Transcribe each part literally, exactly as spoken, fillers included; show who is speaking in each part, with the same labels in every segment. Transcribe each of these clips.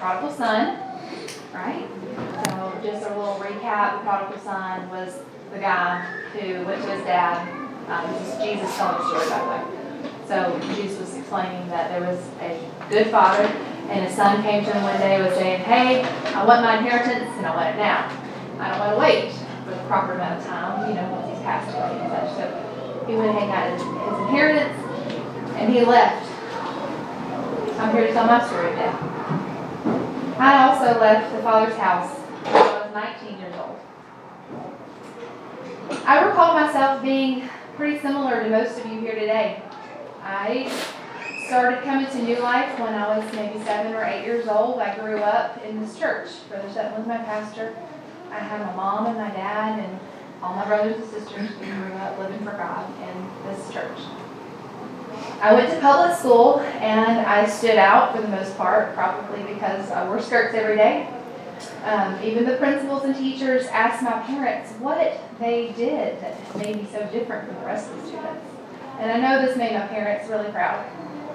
Speaker 1: prodigal son, right? So just a little recap, the prodigal son was the guy who went to his dad. Um, this is Jesus telling the story, by the way. So Jesus was explaining that there was a good father, and his son came to him one day and was saying, hey, I want my inheritance, and I want it now. I don't want to wait for the proper amount of time, you know, once he's passed away and such. So he went and got his, his inheritance, and he left. I'm here to tell my story now. I also left the Father's house when I was nineteen years old. I recall myself being pretty similar to most of you here today. I started coming to New Life when I was maybe seven or eight years old. I grew up in this church. Brother Sutton was my pastor. I had my mom and my dad and all my brothers and sisters. We grew up living for God in this church. I went to public school, and I stood out for the most part, probably because I wore skirts every day. Um, even the principals and teachers asked my parents what they did that made me so different from the rest of the students. And I know this made my parents really proud.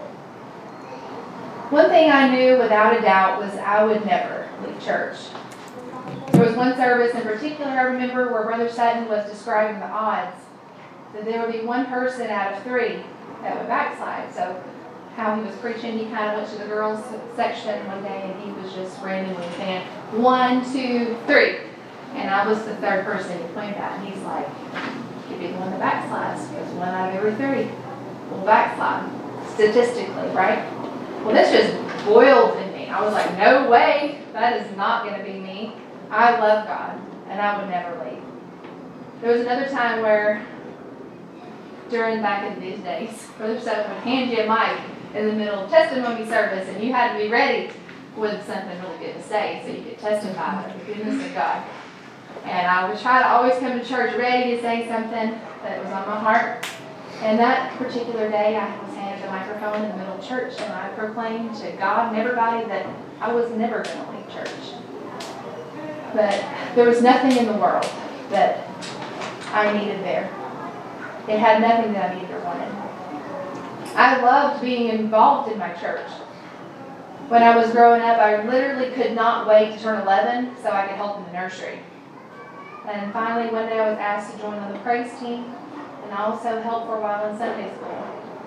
Speaker 1: One thing I knew without a doubt was I would never leave church. There was one service in particular I remember where Brother Sutton was describing the odds that there would be one person out of three that would backslide. So how he was preaching, he kind of went to the girls section one day and he was just randomly saying, one, two, three. And I was the third person he pointed at. And he's like, you'd be the one that backslides because one out of every three will backslide, statistically, right? Well, this just boiled in me. I was like, no way, that is not going to be me. I love God, and I would never leave. There was another time where, during back in these days, Brother Sutton would hand you a mic in the middle of testimony service, and you had to be ready with something really good to say so you could testify of the goodness of God. And I would try to always come to church ready to say something that was on my heart. And that particular day, I was handed the microphone in the middle of church, and I proclaimed to God and everybody that I was never going to leave church. But there was nothing in the world that I needed there. It had nothing that I needed or wanted. I loved being involved in my church. When I was growing up, I literally could not wait to turn eleven so I could help in the nursery. And finally, one day I was asked to join on the praise team, and I also helped for a while in Sunday school.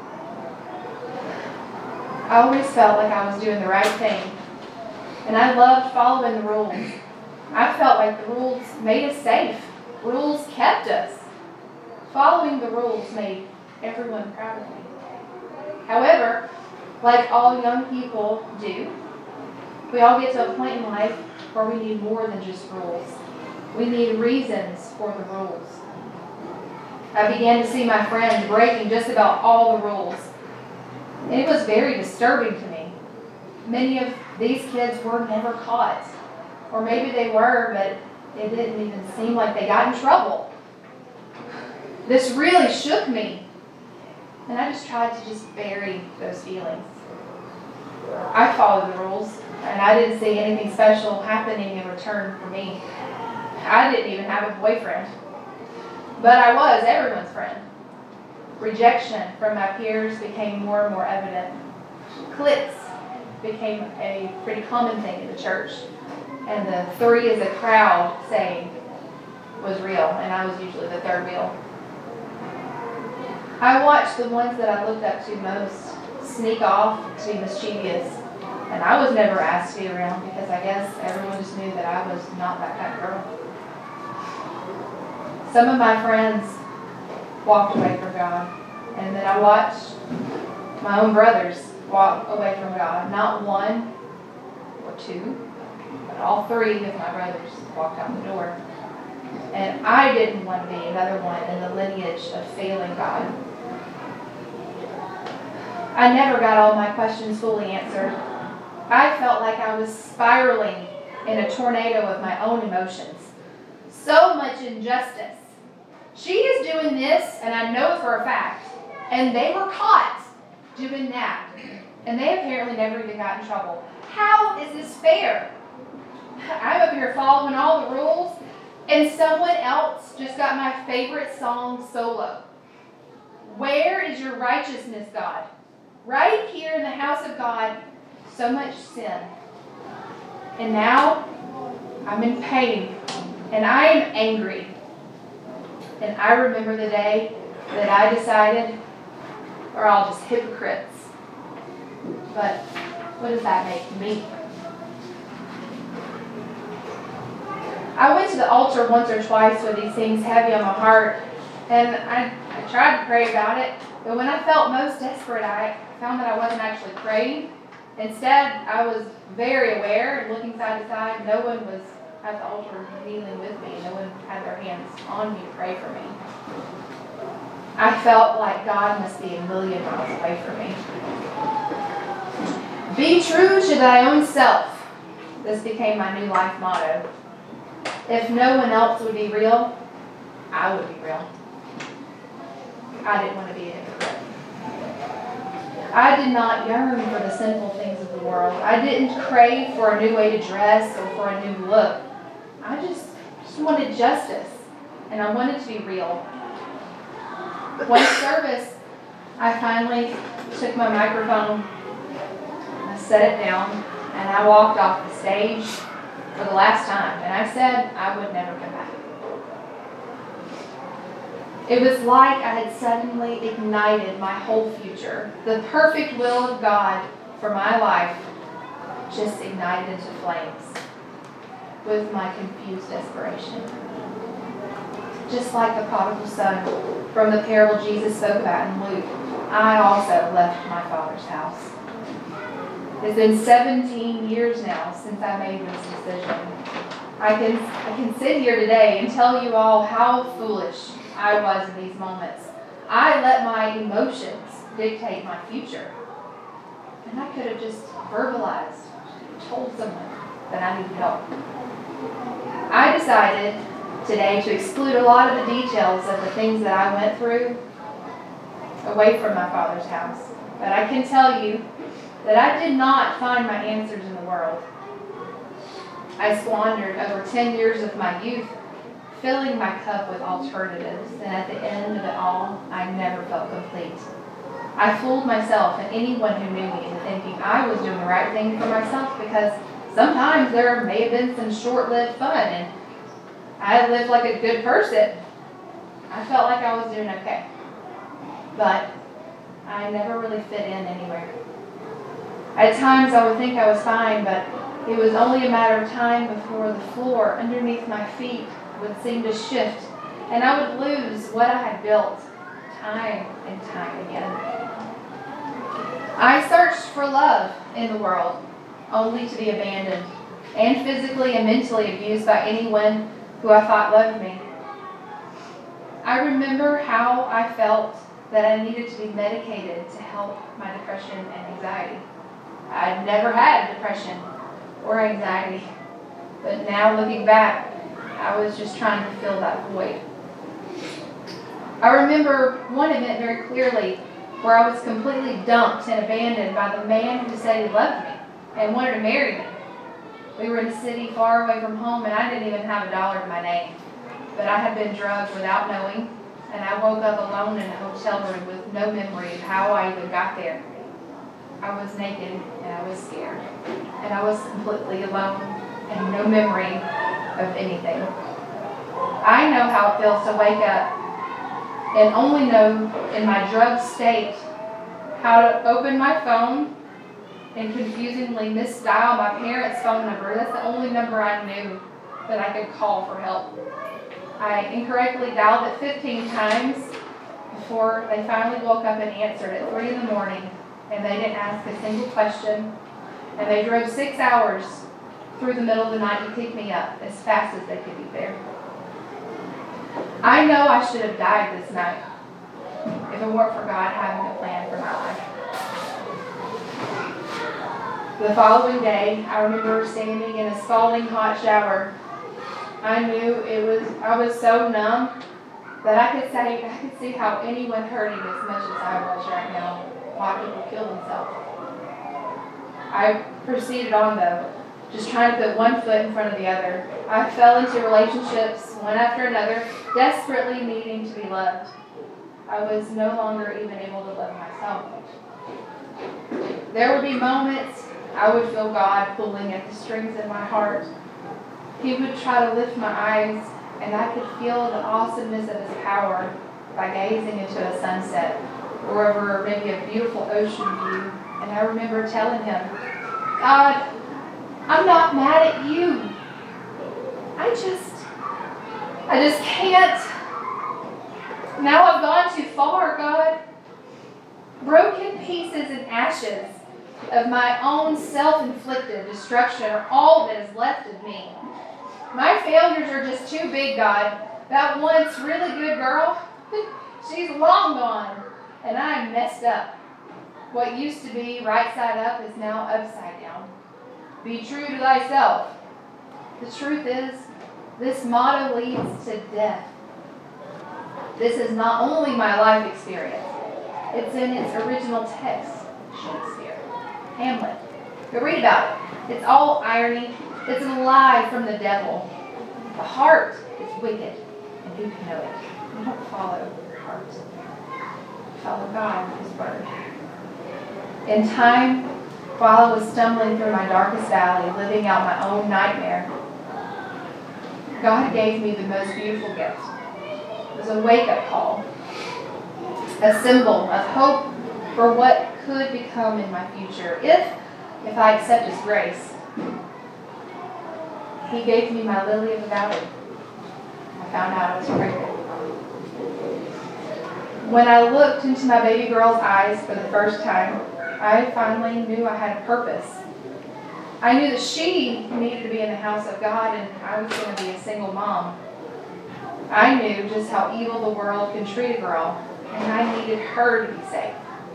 Speaker 1: I always felt like I was doing the right thing, and I loved following the rules. I felt like the rules made us safe. Rules kept us. Following the rules made everyone proud of me. However, like all young people do, we all get to a point in life where we need more than just rules. We need reasons for the rules. I began to see my friends breaking just about all the rules. And it was very disturbing to me. Many of these kids were never caught. Or maybe they were, but it didn't even seem like they got in trouble. This really shook me. And I just tried to just bury those feelings. I followed the rules, and I didn't see anything special happening in return for me. I didn't even have a boyfriend. But I was everyone's friend. Rejection from my peers became more and more evident. Cliques became a pretty common thing in the church. And the three as a crowd saying was real, and I was usually the third wheel. I watched the ones that I looked up to most sneak off to be mischievous. And I was never asked to be around because I guess everyone just knew that I was not that kind of girl. Some of my friends walked away from God. And then I watched my own brothers walk away from God. Not one or two, but all three of my brothers walked out the door. And I didn't want to be another one in the lineage of failing God. I never got all my questions fully answered. I felt like I was spiraling in a tornado of my own emotions. So much injustice. She is doing this, and I know for a fact, and they were caught doing that. And they apparently never even got in trouble. How is this fair? I'm over here following all the rules, and someone else just got my favorite song solo. Where is your righteousness, God? Right here in the house of God, so much sin. And now I'm in pain and I am angry. And I remember the day that I decided we're all just hypocrites. But what does that make me? I went to the altar once or twice with these things heavy on my heart, and I, I tried to pray about it, but when I felt most desperate, I found that I wasn't actually praying. Instead, I was very aware and looking side to side. No one was at the altar kneeling with me. No one had their hands on me to pray for me. I felt like God must be a million miles away from me. Be true to thy own self. This became my new life motto. If no one else would be real, I would be real. I didn't want to be a hypocrite. I did not yearn for the sinful things of the world. I didn't crave for a new way to dress or for a new look. I just, just wanted justice, and I wanted to be real. One service, I finally took my microphone, I set it down, and I walked off the stage for the last time, and I said I would never come back. It was like I had suddenly ignited my whole future. The perfect will of God for my life just ignited into flames with my confused desperation. Just like the prodigal son from the parable Jesus spoke about in Luke, I also left my Father's house. It's been seventeen years now since I made this decision. I can, I can sit here today and tell you all how foolish I was in these moments. I let my emotions dictate my future. And I could have just verbalized, told someone that I needed help. I decided today to exclude a lot of the details of the things that I went through away from my Father's house. But I can tell you that I did not find my answers in the world. I squandered over ten years of my youth filling my cup with alternatives, and at the end of it all, I never felt complete. I fooled myself and anyone who knew me into thinking I was doing the right thing for myself, because sometimes there may have been some short-lived fun, and I lived like a good person. I felt like I was doing okay. But I never really fit in anywhere. At times I would think I was fine, but it was only a matter of time before the floor underneath my feet would seem to shift, and I would lose what I had built time and time again. I searched for love in the world, only to be abandoned and physically and mentally abused by anyone who I thought loved me. I remember how I felt that I needed to be medicated to help my depression and anxiety. I'd never had depression or anxiety, but now looking back, I was just trying to fill that void. I remember one event very clearly where I was completely dumped and abandoned by the man who said he loved me and wanted to marry me. We were in a city far away from home, and I didn't even have a dollar to my name. But I had been drugged without knowing, and I woke up alone in a hotel room with no memory of how I even got there. I was naked, and I was scared, and I was completely alone, and no memory of anything. I know how it feels to wake up and only know in my drugged state how to open my phone and confusingly misdial my parents' phone number. That's the only number I knew that I could call for help. I incorrectly dialed it fifteen times before they finally woke up and answered at three in the morning, and they didn't ask a single question, and they drove six hours through the middle of the night to pick me up as fast as they could be there. I know I should have died this night if it weren't for God having a plan for my life. The following day, I remember standing in a scalding hot shower. I knew it was, I was so numb that I could say, I could see how anyone hurting as much as I was right now, why people kill themselves. I proceeded on though, just trying to put one foot in front of the other. I fell into relationships, one after another, desperately needing to be loved. I was no longer even able to love myself. There would be moments I would feel God pulling at the strings of my heart. He would try to lift my eyes, and I could feel the awesomeness of His power by gazing into a sunset or over maybe a beautiful ocean view. And I remember telling Him, God, I'm not mad at you. I just, I just can't. Now I've gone too far, God. Broken pieces and ashes of my own self-inflicted destruction are all that is left of me. My failures are just too big, God. That once really good girl, she's long gone, and I'm messed up. What used to be right side up is now upside down. Be true to thyself. The truth is, this motto leads to death. This is not only my life experience. It's in its original text, Shakespeare, Hamlet. Go read about it. It's all irony. It's a lie from the devil. The heart is wicked, and who can know it? You don't follow your heart. Follow God, His word. In time, while I was stumbling through my darkest valley, living out my own nightmare, God gave me the most beautiful gift. It was a wake-up call, a symbol of hope for what could become in my future if, if I accept His grace. He gave me my lily of the valley. I found out I was pregnant. When I looked into my baby girl's eyes for the first time, I finally knew I had a purpose. I knew that she needed to be in the house of God, and I was going to be a single mom. I knew just how evil the world can treat a girl, and I needed her to be safe.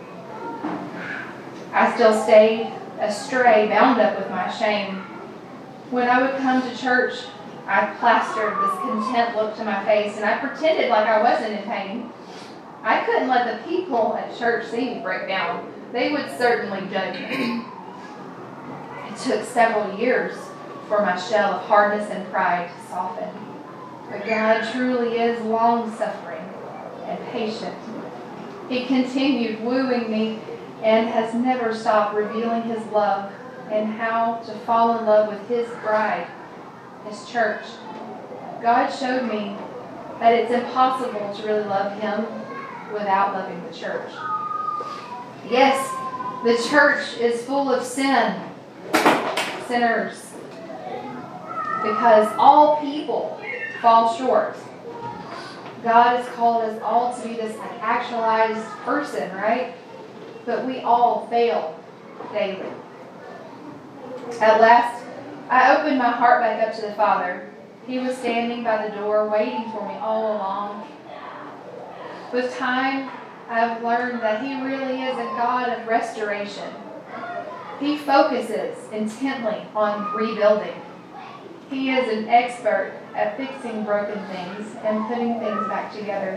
Speaker 1: I still stayed astray, bound up with my shame. When I would come to church, I plastered this content look to my face, and I pretended like I wasn't in pain. I couldn't let the people at church see me break down. They would certainly judge me. It took several years for my shell of hardness and pride to soften. But God truly is long-suffering and patient. He continued wooing me and has never stopped revealing His love and how to fall in love with His bride, His church. God showed me that it's impossible to really love Him without loving the church. Yes, the church is full of sin, sinners, because all people fall short. God has called us all to be this like, actualized person, right? But we all fail daily. At last, I opened my heart back up to the Father. He was standing by the door, waiting for me all along. With time, I've learned that He really is a God of restoration. He focuses intently on rebuilding. He is an expert at fixing broken things and putting things back together.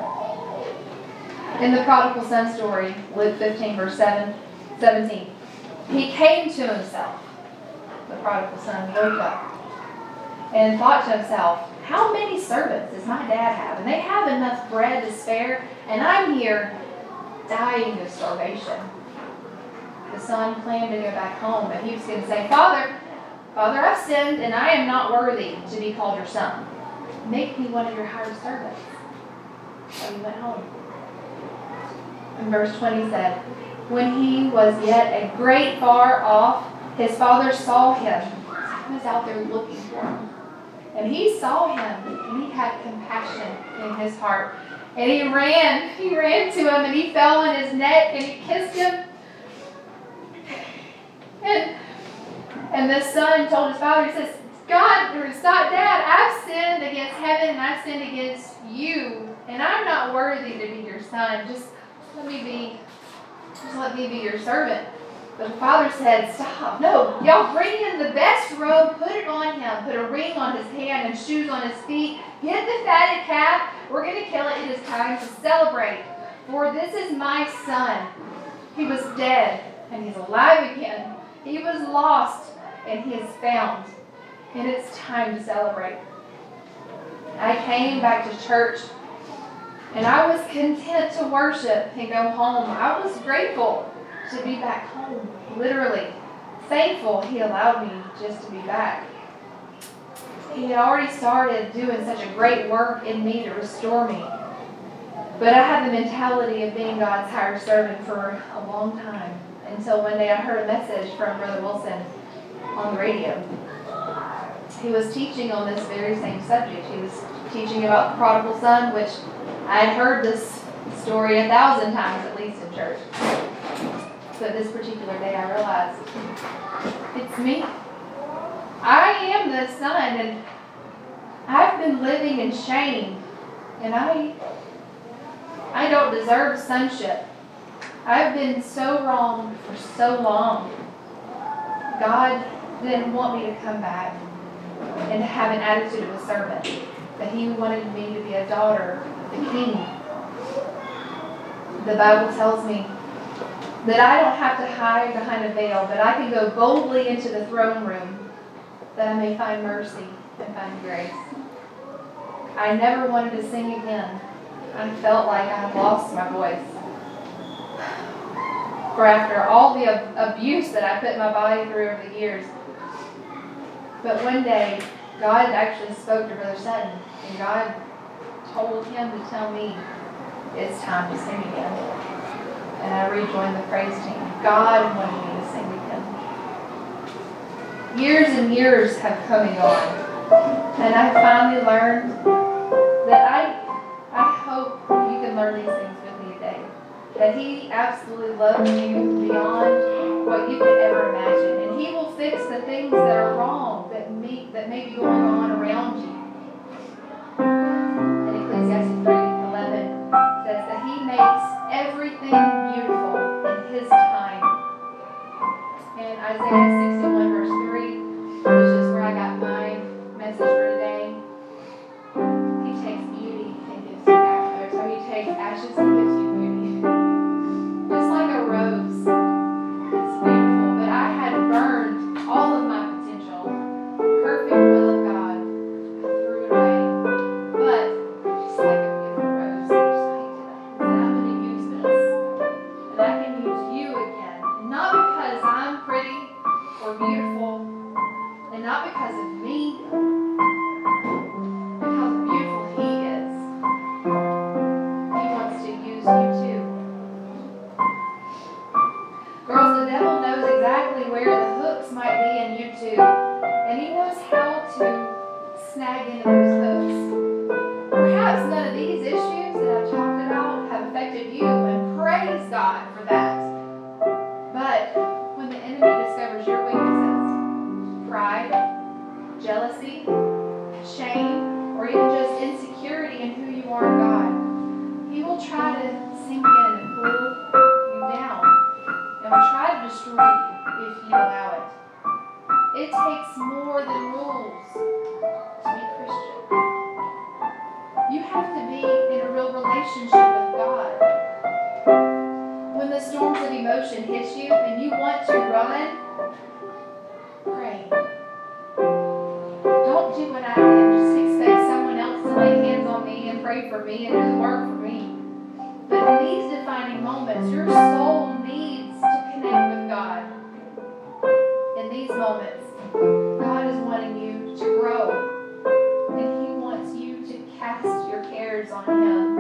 Speaker 1: In the prodigal son story, Luke fifteen, verse seven, seventeen, he came to himself. The prodigal son woke up and thought to himself, how many servants does my dad have? And they have enough bread to spare, and I'm here dying of starvation. The son planned to go back home, but he was going to say, Father, Father, I've sinned, and I am not worthy to be called your son. Make me one of your hired servants. So he went home. And verse twenty said, when he was yet a great far off, his father saw him. He was out there looking for him. And he saw him, and he had compassion in his heart. And he ran, he ran to him, and he fell on his neck, and he kissed him. And, and the son told his father, he says, God, or stop, Dad, I've sinned against heaven, and I've sinned against you, and I'm not worthy to be your son. Just let me be, just let me be your servant. But the father said, stop. No, y'all bring in the best robe, put it on him, put a ring on his hand and shoes on his feet. Get the fatted calf. We're going to kill it. It is time to celebrate. For this is my son. He was dead, and he's alive again. He was lost, and he is found. And it's time to celebrate. I came back to church, and I was content to worship and go home. I was grateful to be back home, literally thankful He allowed me just to be back. He had already started doing such a great work in me to restore me. But I had the mentality of being God's hired servant for a long time, until one day I heard a message from Brother Wilson on the radio. He was teaching on this very same subject. He was teaching about the prodigal son, which I had heard this story a thousand times at least in church. But this particular day I realized, it's me. I am the son, and I've been living in shame, and I I don't deserve sonship. I've been so wronged for so long. God didn't want me to come back and have an attitude of a servant, but He wanted me to be a daughter of the King. The Bible tells me that I don't have to hide behind a veil, but I can go boldly into the throne room that I may find mercy and find grace. I never wanted to sing again. I felt like I had lost my voice. For after all the ab- abuse that I put my body through over the years, but one day, God actually spoke to Brother Sutton, and God told him to tell me, it's time to sing again. And I rejoined the praise team. God wanted me to sing again. Years and years have come and gone, and I finally learned that I, I hope you can learn these things with me today. That He absolutely loves you beyond what you could ever imagine. And He will fix the things that are wrong, that may, that may be going on around you. And Ecclesiastes three eleven says that He makes everything beautiful in His time. And Isaiah sixty-one verse three, which is where I got my message for today, He takes beauty and gives you ashes. So He takes ashes and gives you beauty. Just like a rose. It's beautiful. But I had burned all of my potential. Perfect will of God. I threw it away. But just like a beautiful rose, I just picked it up. And I'm going to use this. And I can use you again. And not because I'm pretty or beautiful. And not because of me. Because of how beautiful He is. He wants to use you too. Girls, the devil knows exactly where the hooks might be in you too. And he knows how to snag into those hooks. Perhaps none of these issues that I've talked about have affected you, and praise God for that. But when the enemy discovers your weaknesses, pride, jealousy, shame, or even just insecurity in who you are in God, he will try to sink in and pull you down. And will try to destroy you if you allow it. It takes more than rules to be Christian. You have to be in a real relationship with God. When the storms of emotion hit you and you want to run, pray. Don't do what I did. Just expect someone else to lay hands on me and pray for me and do the work for me. But in these defining moments, your soul needs to connect with God. In these moments, God is wanting you to grow, and He wants you to cast your cares on Him.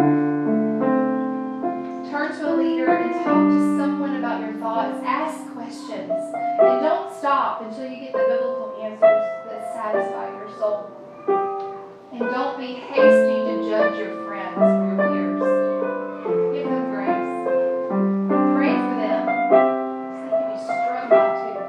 Speaker 1: Turn to a leader and talk to someone about your thoughts. Ask questions, and don't stop until you get the biblical answers that satisfy your soul. And don't be hasty to judge your friends or your peers. Give them grace. Pray for them. So they can be struggling too.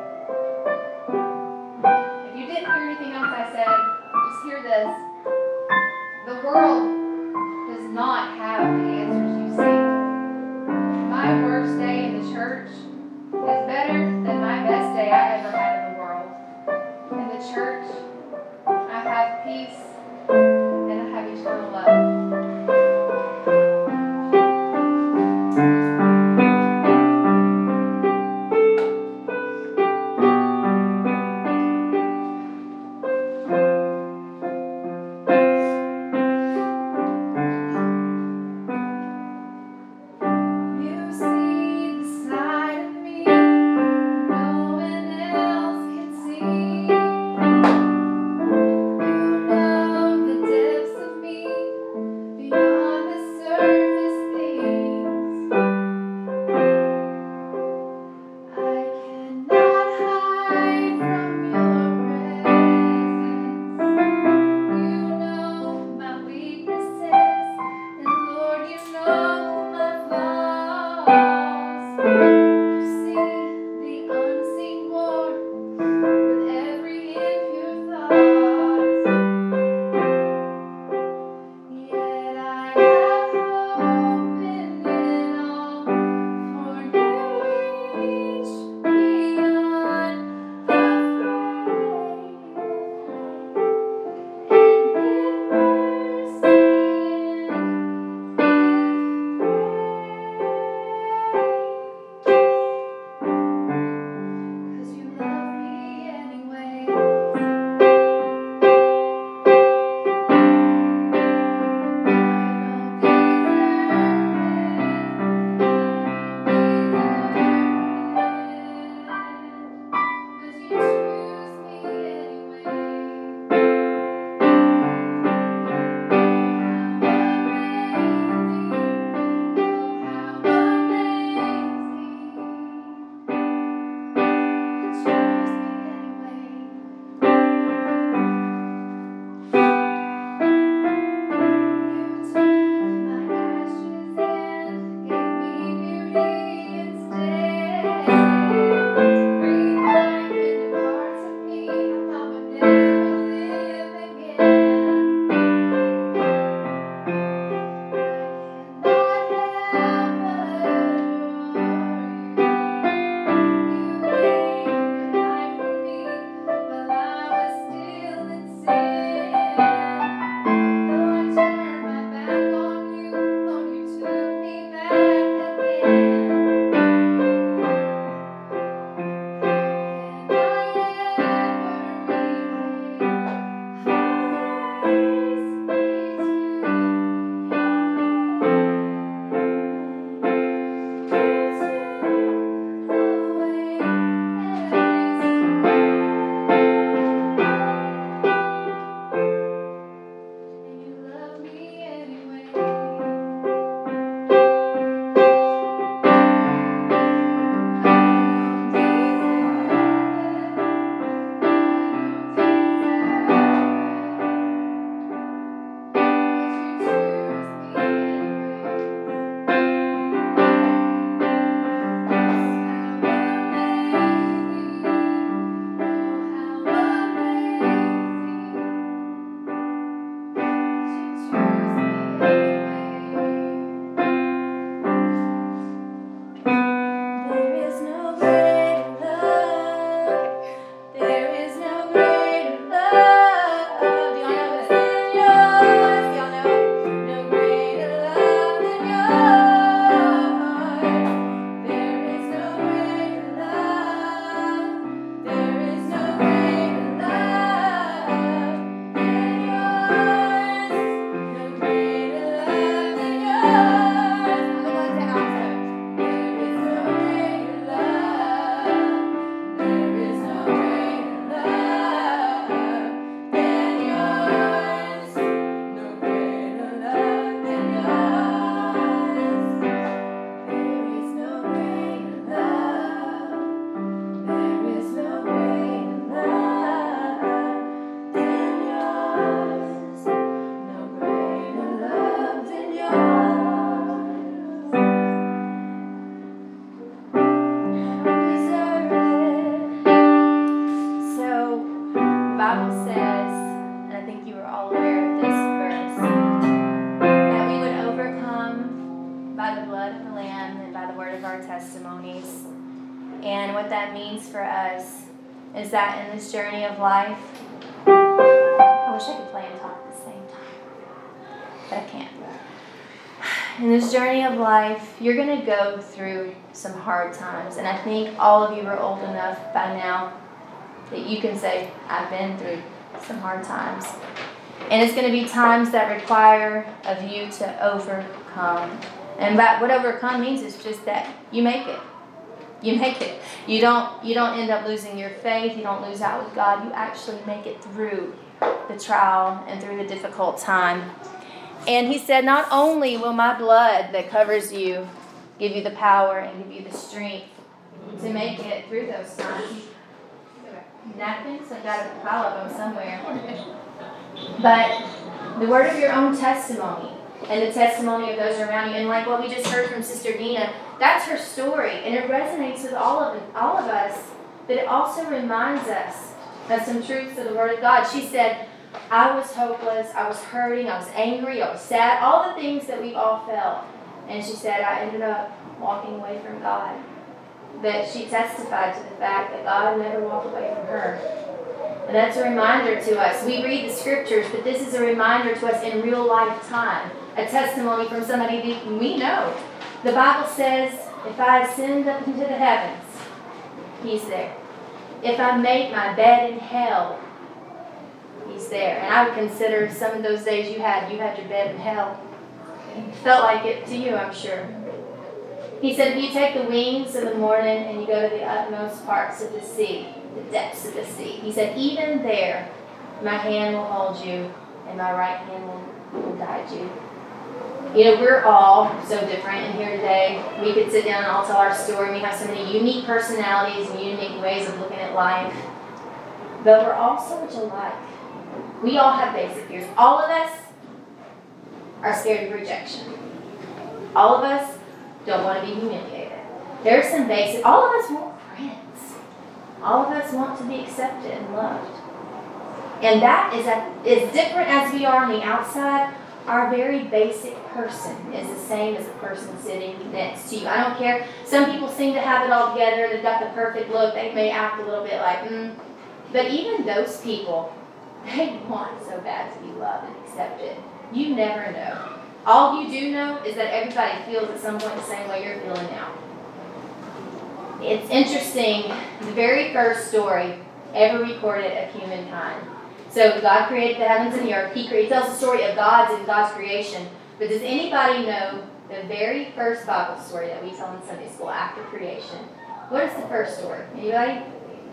Speaker 1: If you didn't hear anything else I said, just hear this. The world does not have the answers you seek. My worst day in the church is better than my best day I ever had in the world. In the church, I have peace and I have eternal love.
Speaker 2: that means for us is that in this journey of life, I wish I could play and talk at the same time, but I can't. In this journey of life, you're going to go through some hard times. And I think all of you are old enough by now that you can say, I've been through some hard times. And it's going to be times that require of you to overcome. And that what overcome means is just that you make it. You make it. You don't, you don't end up losing your faith. You don't lose out with God. You actually make it through the trial and through the difficult time. And he said, not only will my blood that covers you give you the power and give you the strength to make it through those times. Napkins, I've got a pile of them somewhere. But the word of your own testimony and the testimony of those around you. And like what we just heard from Sister Dina, that's her story. And it resonates with all of all of us. But it also reminds us of some truths of the Word of God. She said, I was hopeless, I was hurting, I was angry, I was sad, all the things that we've all felt. And she said, I ended up walking away from God. But she testified to the fact that God never walked away from her. And that's a reminder to us. We read the scriptures, but this is a reminder to us in real life time. A testimony from somebody that we know. The Bible says, if I ascend up into the heavens, He's there. If I make my bed in hell, He's there. And I would consider some of those days you had, you had your bed in hell. It felt like it to you, I'm sure. He said, if you take the wings in the morning and you go to the utmost parts of the sea, the depths of the sea, he said, even there, my hand will hold you and my right hand will, will guide you. You know, we're all so different in here today. We could sit down and all tell our story. We have so many unique personalities and unique ways of looking at life. But we're all so much alike. We all have basic fears. All of us are scared of rejection. All of us don't want to be humiliated. There's some basic, all of us want friends. All of us want to be accepted and loved. And that is as different as we are on the outside. Our very basic person is the same as the person sitting next to you. I don't care. Some people seem to have it all together. They've got the perfect look. They may act a little bit like, mm. But even those people, they want so bad to be loved and accepted. You never know. All you do know is that everybody feels at some point the same way you're feeling now. It's interesting, the very first story ever recorded of humankind. So God created the heavens and the earth. He created, tells the story of God's and God's creation. But does anybody know the very first Bible story that we tell in Sunday school after creation? What is the first story? Anybody?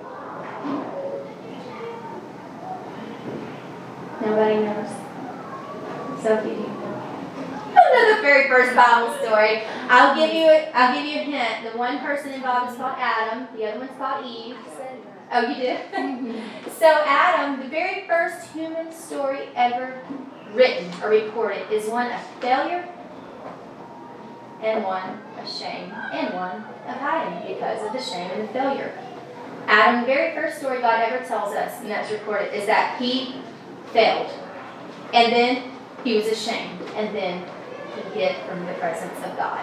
Speaker 2: Nobody knows. Sophie, do you know? I know the very first Bible story. I'll give you. A, I'll give you a hint. The one person involved is called Adam. The other one's called Eve. Oh, you did? So Adam, the very first human story ever written or recorded, is one of failure and one of shame and one of hiding because of the shame and the failure. Adam, the very first story God ever tells us, and that's recorded, is that he failed. And then he was ashamed. And then he hid from the presence of God.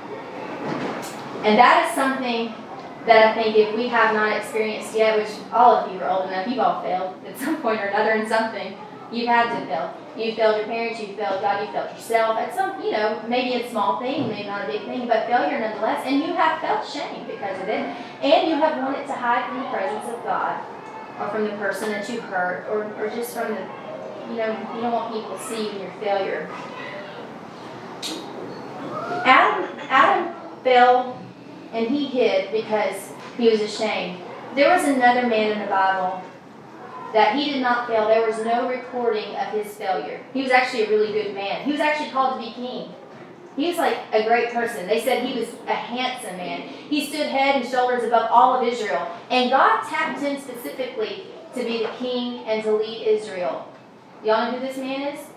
Speaker 2: And that is something that I think if we have not experienced yet, which all of you are old enough, you've all failed at some point or another in something. You've had to fail. You failed your parents, you failed God, you failed yourself. At some, you know, maybe a small thing, maybe not a big thing, but failure nonetheless. And you have felt shame because of it. And you have wanted to hide from the presence of God or from the person that you hurt or, or just from the, you know, you don't want people to see you in your failure. Adam, Adam fell and he hid because he was ashamed. There was another man in the Bible that he did not fail. There was no recording of his failure. He was actually a really good man. He was actually called to be king. He was like a great person. They said he was a handsome man. He stood head and shoulders above all of Israel. And God tapped him specifically to be the king and to lead Israel. Y'all know who this man is?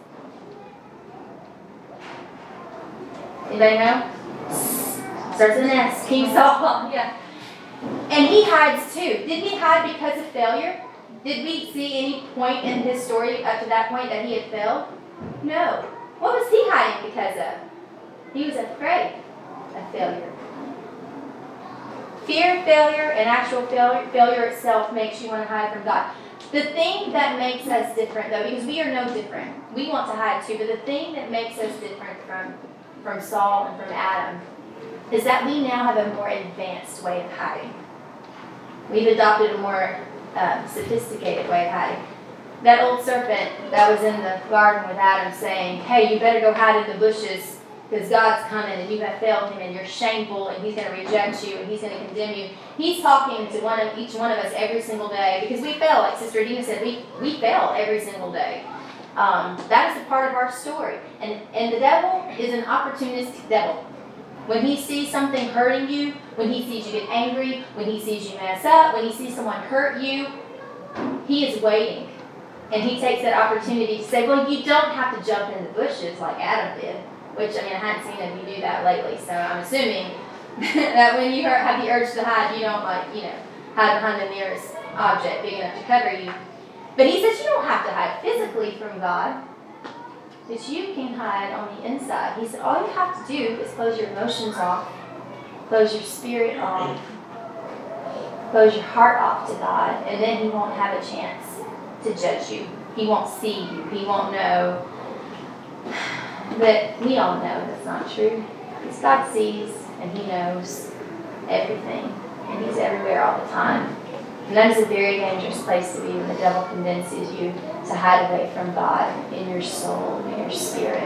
Speaker 2: Anybody know? Starts with an S. King Saul. Yeah. And he hides too. Did he hide because of failure? Did we see any point in his story up to that point that he had failed? No. What was he hiding because of? He was afraid of failure. Fear of failure and actual failure, failure itself makes you want to hide from God. The thing that makes us different, though, because we are no different, we want to hide too, but the thing that makes us different from, from Saul and from Adam is that we now have a more advanced way of hiding. We've adopted a more um, sophisticated way of hiding. That old serpent that was in the garden with Adam saying, hey, you better go hide in the bushes because God's coming and you have failed him and you're shameful and he's going to reject you and he's going to condemn you. He's talking to one of each one of us every single day because we fail. Like Sister Dina said, we, we fail every single day. Um, that is a part of our story. And, and the devil is an opportunistic devil. When he sees something hurting you, when he sees you get angry, when he sees you mess up, when he sees someone hurt you, he is waiting. And he takes that opportunity to say, well, you don't have to jump in the bushes like Adam did. Which, I mean, I hadn't seen him do that lately, so I'm assuming that when you have the urge to hide, you don't, like, you know, hide behind the nearest object big enough to cover you. But he says you don't have to hide physically from God, but you can hide on the inside. He said all you have to do is close your emotions off, close your spirit off, close your heart off to God, and then he won't have a chance to judge you. He won't see you. He won't know. But we all know that's not true. Because God sees and he knows everything. And he's everywhere all the time. And that is a very dangerous place to be when the devil convinces you to hide away from God in your soul, in your spirit.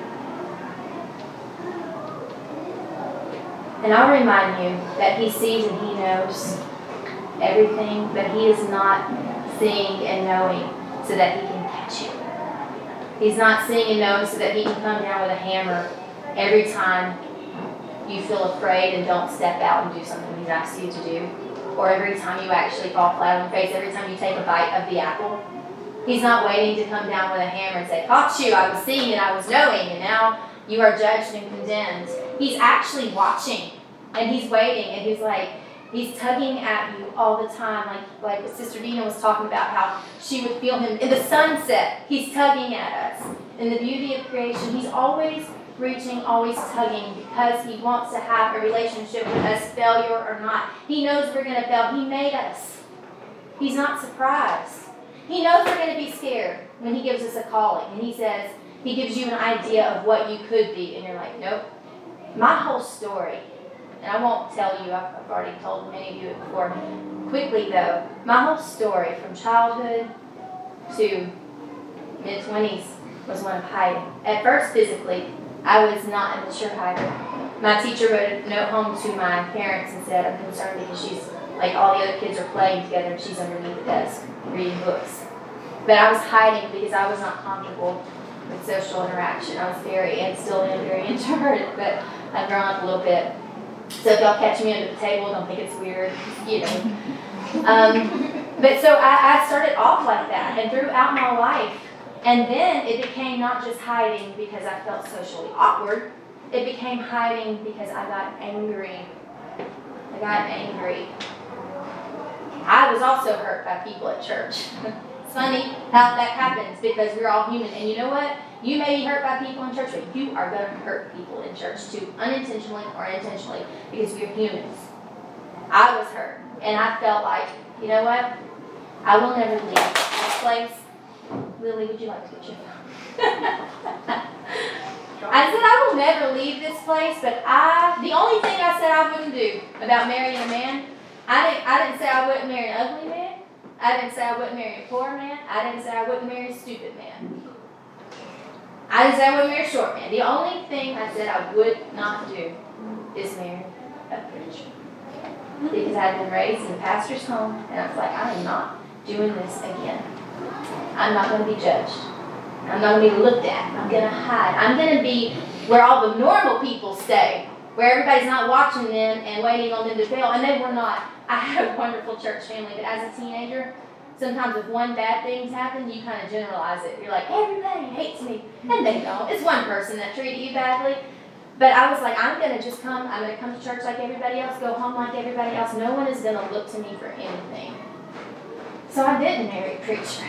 Speaker 2: And I'll remind you that he sees and he knows everything, but he is not seeing and knowing so that he can catch you. He's not seeing and knowing so that he can come down with a hammer every time you feel afraid and don't step out and do something he's asked you to do. Or every time you actually fall flat on your face, every time you take a bite of the apple. He's not waiting to come down with a hammer and say, caught you, I was seeing and I was knowing, and now you are judged and condemned. He's actually watching, and he's waiting, and he's like, he's tugging at you all the time, like, like what Sister Dina was talking about, how she would feel him in the sunset. He's tugging at us. In the beauty of creation, he's always reaching, always tugging, because he wants to have a relationship with us, failure or not. He knows we're going to fail. He made us. He's not surprised. He knows we're going to be scared when he gives us a calling. And he says, he gives you an idea of what you could be. And you're like, nope. My whole story, and I won't tell you, I've, I've already told many of you it before. Quickly though, my whole story from childhood to mid-twenties was one of hiding. At first, physically, I was not a mature hider. My teacher wrote a note home to my parents and said, I'm concerned because she's, like all the other kids are playing together and she's underneath the desk reading books. But I was hiding because I was not comfortable with social interaction. I was very, and still am very introverted, but I've grown up a little bit. So if y'all catch me under the table, don't think it's weird, you know. Um, but so I, I started off like that, and throughout my life, and then it became not just hiding because I felt socially awkward. It became hiding because I got angry. I got angry. I was also hurt by people at church. It's funny how that happens because we're all human. And you know what? You may be hurt by people in church, but you are going to hurt people in church too, unintentionally or intentionally, because we're humans. I was hurt. And I felt like, you know what? I will never leave this place. Lily, would you like to get your phone? I said I will never leave this place, but I, the only thing I said I wouldn't do about marrying a man, I didn't, I didn't say I wouldn't marry an ugly man. I didn't say I wouldn't marry a poor man. I didn't say I wouldn't marry a stupid man. I didn't say I wouldn't marry a short man. The only thing I said I would not do is marry a preacher. Because I had been raised in a pastor's home, and I was like, I am not doing this again. I'm not going to be judged. I'm not going to be looked at. I'm going to hide. I'm going to be where all the normal people stay, where everybody's not watching them and waiting on them to fail. And they were not. I had a wonderful church family, but as a teenager, sometimes if one bad thing's happened, you kind of generalize it. You're like, everybody hates me. And they don't. It's one person that treated you badly. But I was like, I'm going to just come. I'm going to come to church like everybody else, go home like everybody else. No one is going to look to me for anything. So I didn't marry a preacher.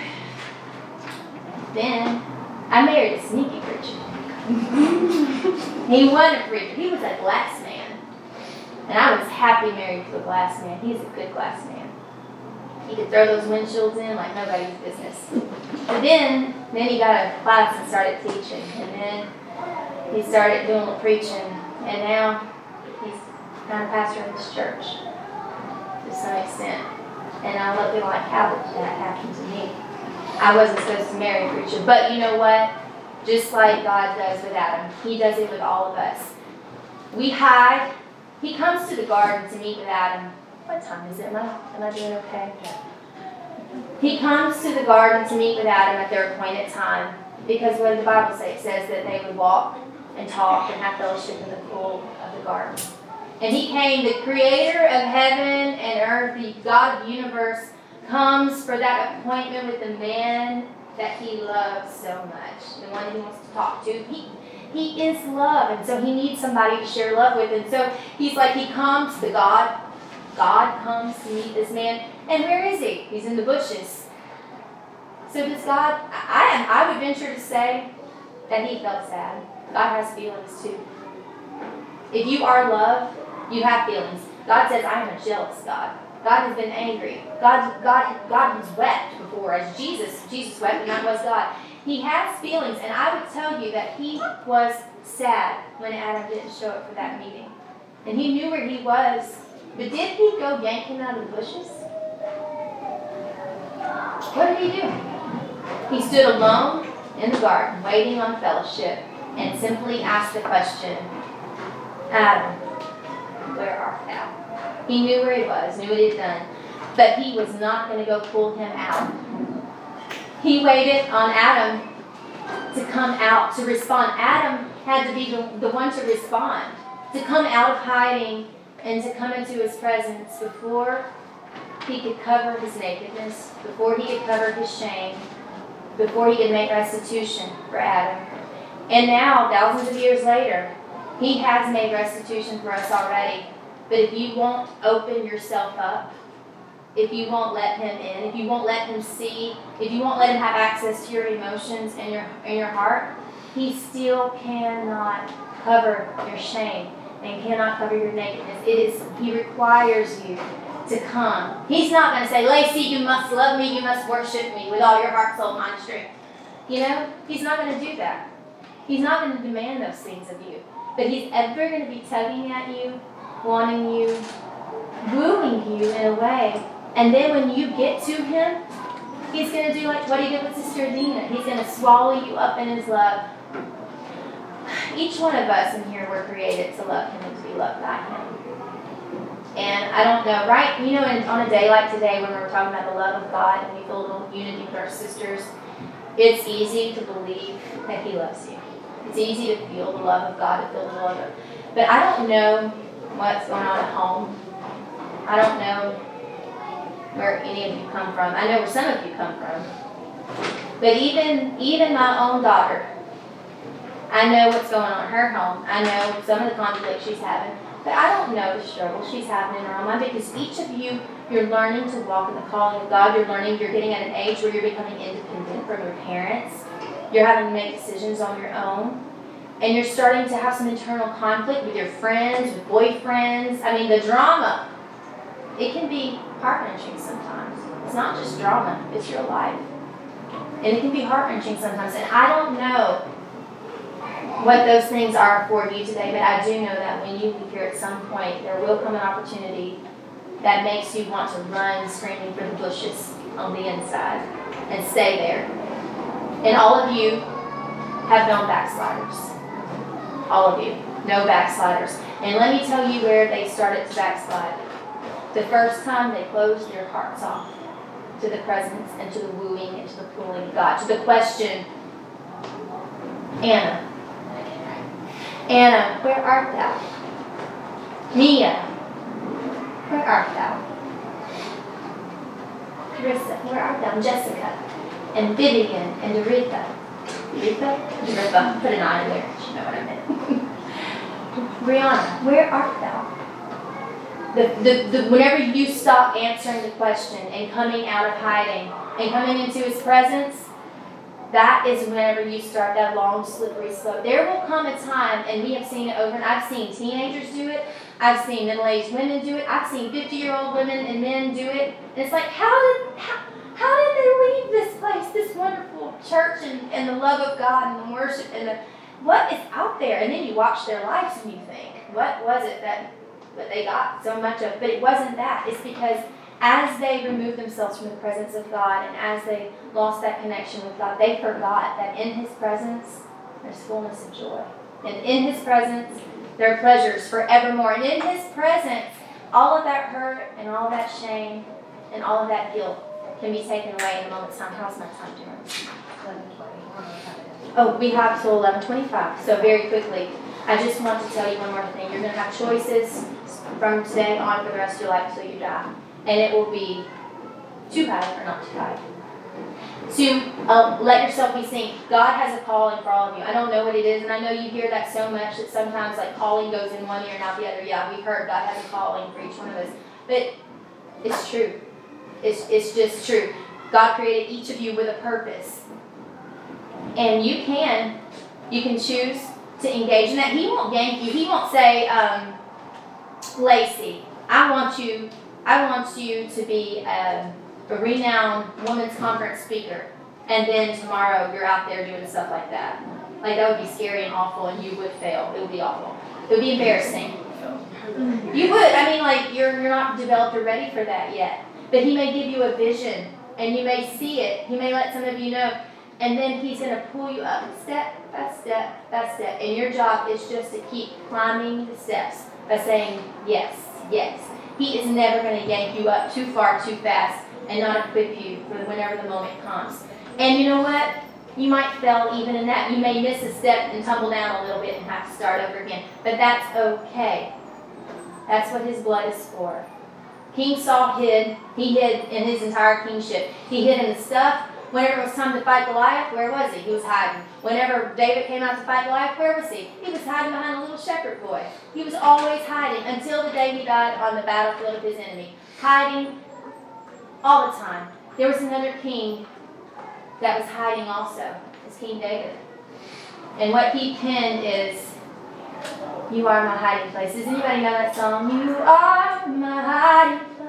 Speaker 2: Then I married a sneaky preacher. He wasn't a preacher. He was a glass man. And I was happy married to a glass man. He's a good glass man. He could throw those windshields in like nobody's business. But then, then he got a class and started teaching. And then he started doing the preaching. And now he's kind of pastor of this church to some extent. And I look like, how did that happen to me? I wasn't supposed to marry a preacher. But you know what? Just like God does with Adam, he does it with all of us. We hide. He comes to the garden to meet with Adam. What time is it? Am I, am I doing okay? He comes to the garden to meet with Adam at their appointed time. Because what did the Bible say? It says that they would walk and talk and have fellowship in the cool of the garden. And he came, the creator of heaven and earth, the God of the universe, comes for that appointment with the man that he loves so much, the one he wants to talk to. He he is love, and so he needs somebody to share love with. And so he's like, he comes, the God, God comes to meet this man. And where is he? He's in the bushes. So does God, I, I would venture to say that he felt sad. God has feelings too. If you are loved, you have feelings. God says, I am a jealous God. God has been angry. God, God, God has wept before, as Jesus, Jesus wept, and that was God. He has feelings, and I would tell you that he was sad when Adam didn't show up for that meeting. And he knew where he was. But did he go yank him out of the bushes? What did he do? He stood alone in the garden, waiting on fellowship, and simply asked the question, Adam, where art thou? He knew where he was, knew what he had done, but he was not going to go pull him out. He waited on Adam to come out, to respond. Adam had to be the, the one to respond, to come out of hiding and to come into his presence before he could cover his nakedness, before he could cover his shame, before he could make restitution for Adam. And now, thousands of years later, he has made restitution for us already. But if you won't open yourself up, if you won't let him in, if you won't let him see, if you won't let him have access to your emotions and your and your heart, he still cannot cover your shame and cannot cover your nakedness. It is, he requires you to come. He's not going to say, Lacey, you must love me, you must worship me with all your heart, soul, mind, strength. You know, he's not going to do that. He's not going to demand those things of you. But he's ever going to be tugging at you, wanting you, wooing you in a way. And then when you get to him, he's going to do like what he did with Sister Dina. He's going to swallow you up in his love. Each one of us in here were created to love him and to be loved by him. And I don't know, right? You know, in, on a day like today when we're talking about the love of God and we feel a little unity with our sisters, it's easy to believe that he loves you. It's easy to feel the love of God, to feel the love of God. But I don't know what's going on at home. I don't know where any of you come from. I know where some of you come from. But even even my own daughter, I know what's going on in her home. I know some of the conflict she's having. But I don't know the struggle she's having in her own mind, because each of you, you're learning to walk in the calling of God. You're learning, you're getting at an age where you're becoming independent from your parents. You're having to make decisions on your own. And you're starting to have some internal conflict with your friends, with boyfriends. I mean, the drama, it can be heart-wrenching sometimes. It's not just drama, it's your life. And it can be heart-wrenching sometimes. And I don't know what those things are for you today, but I do know that when you leave here at some point, there will come an opportunity that makes you want to run screaming for the bushes on the inside and stay there. And all of you have known backsliders. All of you know backsliders. And let me tell you where they started to backslide. The first time they closed their hearts off to the presence and to the wooing and to the pulling of God, to the question, Anna, Anna, where art thou? Mia, where art thou? Carissa, where art thou? And Jessica, and Vivian, and Doritha. Doritha? Doritha. Put an I in there. You know what I meant. Brianna, where art thou? The, the, the, whenever you stop answering the question and coming out of hiding and coming into his presence, that is whenever you start that long, slippery slope. There will come a time, and we have seen it over, and I've seen teenagers do it. I've seen middle-aged women do it. I've seen fifty-year-old women and men do it. And it's like, how did how, how did they leave this place, this wonderful church and, and the love of God and the worship and the what is out there? And then you watch their lives and you think, what was it that, that they got so much of? But it wasn't that. It's because as they removed themselves from the presence of God and as they lost that connection with God, they forgot that in His presence there's fullness of joy. And in His presence there are pleasures forevermore. And in His presence, all of that hurt and all that shame and all of that guilt can be taken away in a moment's time. How's my time doing? Oh, we have till eleven twenty-five. So very quickly, I just want to tell you one more thing. You're going to have choices from today on for the rest of your life until you die. And it will be too high or not too high. To um, let yourself be seen. God has a calling for all of you. I don't know what it is, and I know you hear that so much that sometimes like calling goes in one ear and out the other. Yeah, we've heard God has a calling for each one of us. But it's true. It's, it's just true. God created each of you with a purpose. And you can, you can choose to engage in that. He won't yank you. He won't say, um, Lacey, I want you, I want you to be um, a renowned women's conference speaker. And then tomorrow you're out there doing stuff like that. Like that would be scary and awful, and you would fail. It would be awful. It would be embarrassing. You would. I mean, like you're you're not developed or ready for that yet. But He may give you a vision, and you may see it. He may let some of you know. And then He's going to pull you up step by step by step. And your job is just to keep climbing the steps by saying yes, yes. He is never going to yank you up too far, too fast, and not equip you for whenever the moment comes. And you know what? You might fail even in that. You may miss a step and tumble down a little bit and have to start over again. But that's okay. That's what His blood is for. King Saul hid. He hid in his entire kingship. He hid in the stuff. Whenever it was time to fight Goliath, where was he? He was hiding. Whenever David came out to fight Goliath, where was he? He was hiding behind a little shepherd boy. He was always hiding until the day he died on the battlefield of his enemy. Hiding all the time. There was another king that was hiding also. It's King David. And what he penned is, you are my hiding place. Does anybody know that song? You are my hiding place.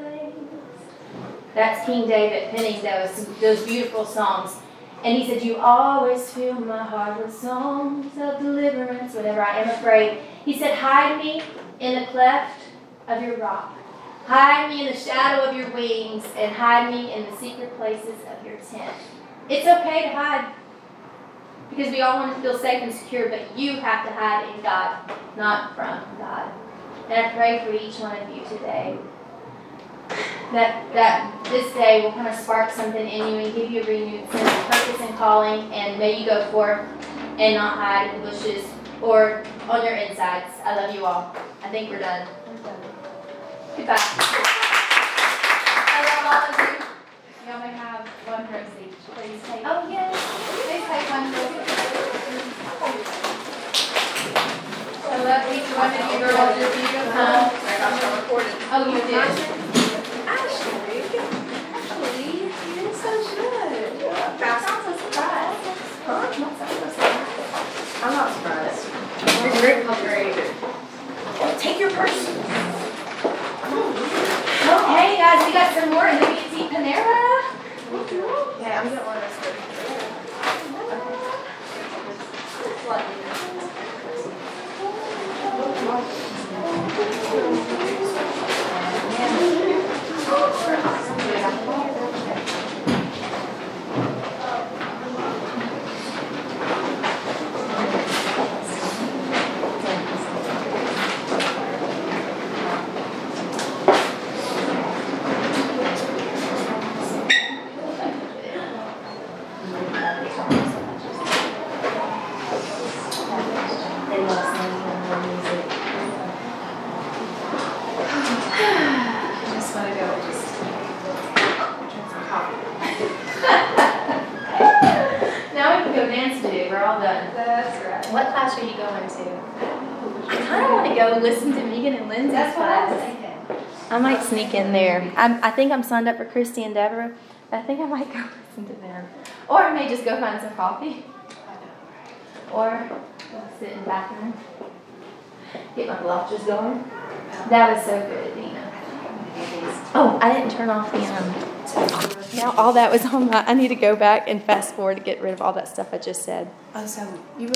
Speaker 2: That's King David penning those, those beautiful songs. And he said, you always fill my heart with songs of deliverance whenever I am afraid. He said, hide me in the cleft of your rock. Hide me in the shadow of your wings, and hide me in the secret places of your tent. It's okay to hide, because we all want to feel safe and secure, but you have to hide in God, not from God. And I pray for each one of you today that that this day will kind of spark something in you and give you a renewed sense of purpose and calling, and may you go forth and not hide in the bushes or on your insides. I love you all. I think we're done. Goodbye. I love all of you.
Speaker 1: Y'all may have one rose each. Please take.
Speaker 2: Oh, yes.
Speaker 1: Please take one rose. I love each one of you girls. You're beautiful.
Speaker 2: Huh?
Speaker 1: Oh, you did.
Speaker 3: Ashley, Ashley, you're so good. That sounds a surprise. Huh? I'm not surprised. You're great. Great. Take your purse.
Speaker 2: Okay, guys, we got some more in the B T Panera.
Speaker 3: Yeah, I'm gonna order some.
Speaker 2: What class are you going to? I kind of want to go listen to Megan and Lindsay's
Speaker 1: That's what I was
Speaker 2: class.
Speaker 1: thinking.
Speaker 2: I might sneak in there. I'm, I think I'm signed up for Christy and Deborah. I think I might go listen to them. Or I may just go find some coffee. Or go sit in the bathroom. Get my blushers going. That was so good, Dina. Oh, I didn't turn off the, um,
Speaker 3: Now all that was on my, I need to go back and fast forward to get rid of all that stuff I just said.
Speaker 2: oh, so you